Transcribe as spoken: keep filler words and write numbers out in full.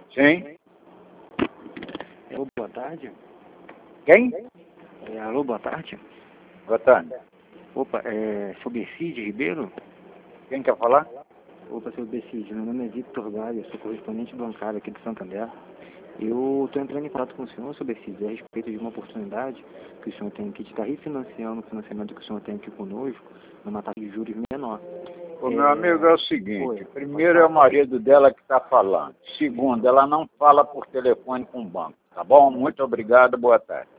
Sim. Alô, boa tarde. Quem? É, alô, boa tarde. Boa tarde. Opa, é sobre Cid Ribeiro? Quem quer falar? Opa, seu Cid, meu nome é Victor Galho, sou correspondente bancário aqui de Santander. Eu estou entrando em contato com o senhor sobre Cid, a respeito de uma oportunidade que o senhor tem aqui de estar refinanciando o financiamento que o senhor tem aqui conosco, numa taxa de juros menor. O é... meu amigo é o seguinte, Oi, primeiro é o marido dela que está falando. Segundo, ela não fala por telefone com o banco. Tá bom? Muito obrigado, boa tarde.